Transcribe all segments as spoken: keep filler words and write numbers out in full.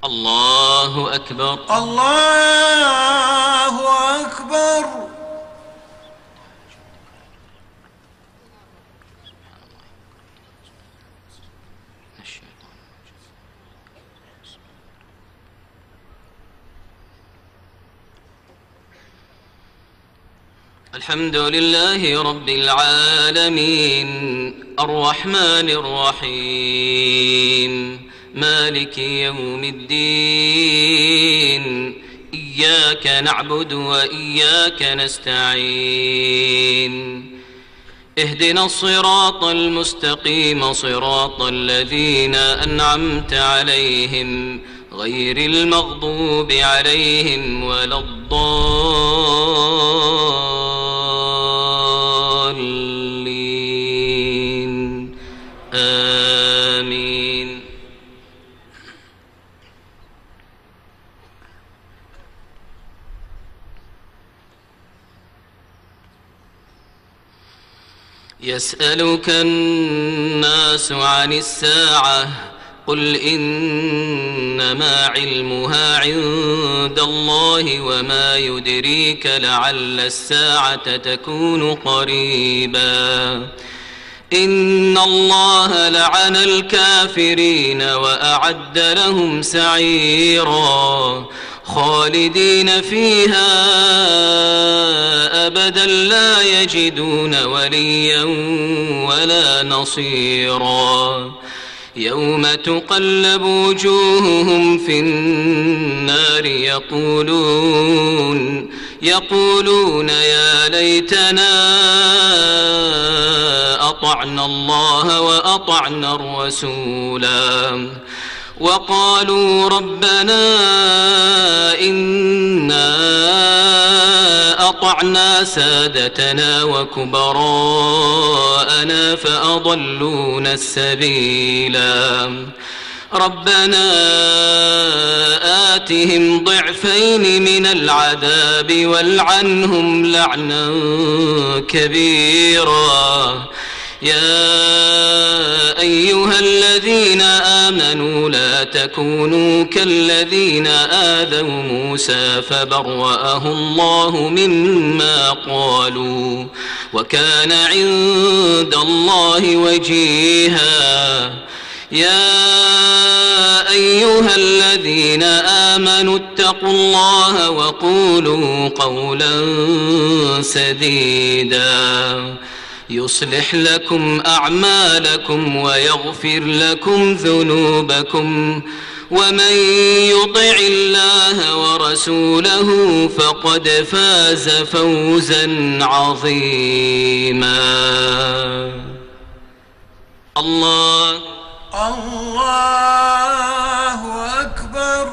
الله أكبر. الله أكبر. الحمد لله رب العالمين الرحمن الرحيم مالك يوم الدين إياك نعبد وإياك نستعين اهدنا الصراط المستقيم صراط الذين أنعمت عليهم غير المغضوب عليهم ولا الضالين آمين. يسألك الناس عن الساعة قل إنما علمها عند الله وما يدريك لعل الساعة تكون قريبا إن الله لعن الكافرين وأعد لهم سعيرا خالدين فيها أبدا لا يجدون وليا ولا نصيرا يوم تقلب وجوههم في النار يقولون يقولون يا ليتنا أطعنا الله وأطعنا الرسولا وقالوا ربنا إنا أطعنا سادتنا وكبراءنا فأضلونا السبيلا ربنا آتهم ضعفين من العذاب والعنهم لعنا كبيرا يا أيها الذين آمنوا لا تكونوا كالذين آذوا موسى فبرأه الله مما قالوا وكان عند الله وجيها يا أيها الذين آمنوا اتقوا الله وقولوا قولا سديدا يصلح لكم أعمالكم ويغفر لكم ذنوبكم ومن يطع الله ورسوله فقد فاز فوزا عظيما. الله الله أكبر.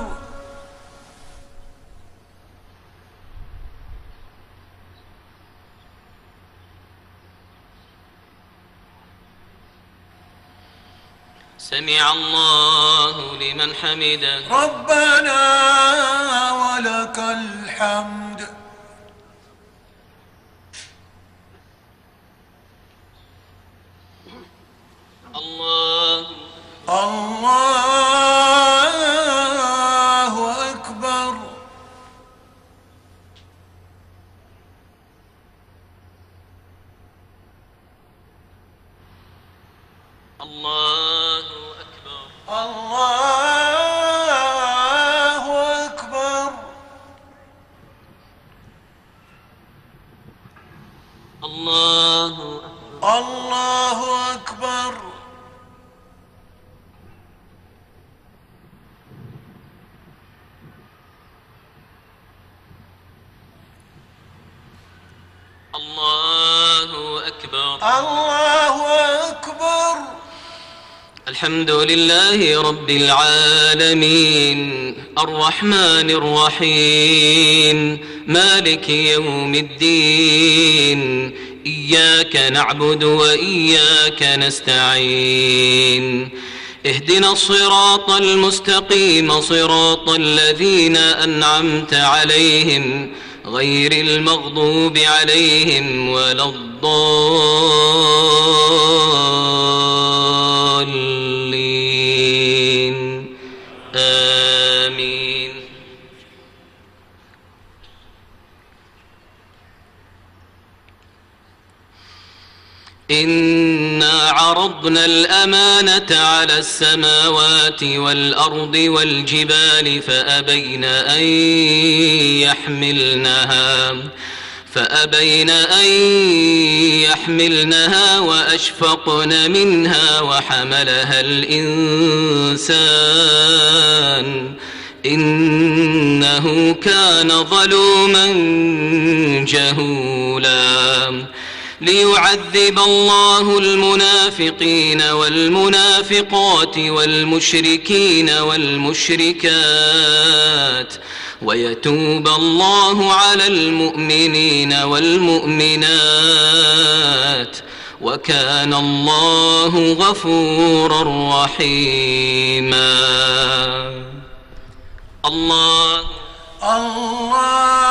سمع الله لمن حمده ربنا ولك الحمد. الله الله أكبر. الله أكبر. الله أكبر. الله الله أكبر. الله أكبر. الله أكبر. الحمد لله رب العالمين الرحمن الرحيم مالك يوم الدين إياك نعبد وإياك نستعين اهدنا الصراط المستقيم صراط الذين أنعمت عليهم غير المغضوب عليهم ولا الضالين آمين. إنا عرضنا الأمانة على السماوات والأرض والجبال فأبين أن يحملنها فأبين أن يحملنها وأشفقن منها وحملها الإنسان إنه كان ظلوما جهولا ليعذب الله المنافقين والمنافقات والمشركين والمشركات ويتوب الله على المؤمنين والمؤمنات وكان الله غفورا رحيما. الله الله